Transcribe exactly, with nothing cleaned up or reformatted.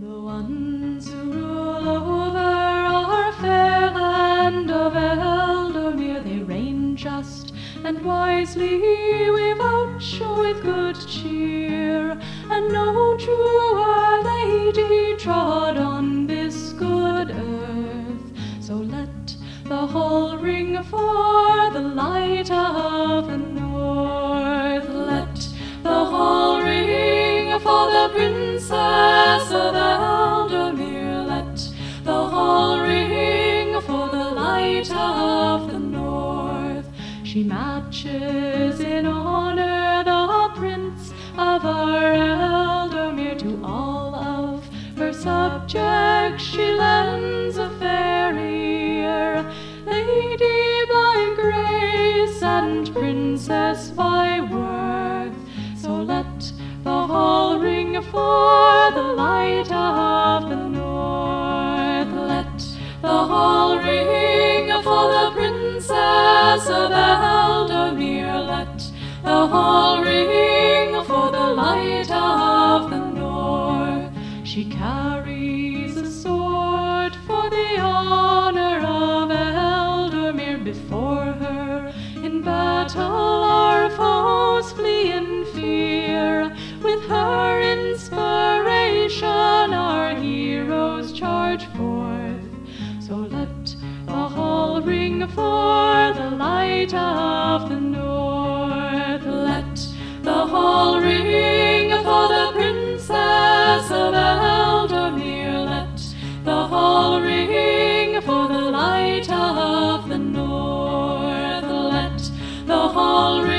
The ones who rule over our fair land of Eldermere, they reign just and wisely, we vouch with good cheer, and no truer lady trod on this good earth. So let the hall ring for the light of the north. Let the hall ring for the Princess of Eldermere. Let the hall ring for the light of the north. She matches in honor the Prince of our Eldermere. To all of her subjects she lends a fair ear, lady by grace and princess by worth. So let the hall ring for the light of the north. Let the hall ring for the Princess of Eldermere. Let the hall ring for the light of the north. She carries a sword for the honor of Eldermere. Before her in battle our foes flee in fear. With her inspiration our heroes charge forth. So let the hall ring for the light of the north. Let the hall ring for the Princess of Eldermere. Let the hall ring for the light of the north. Let the hall ring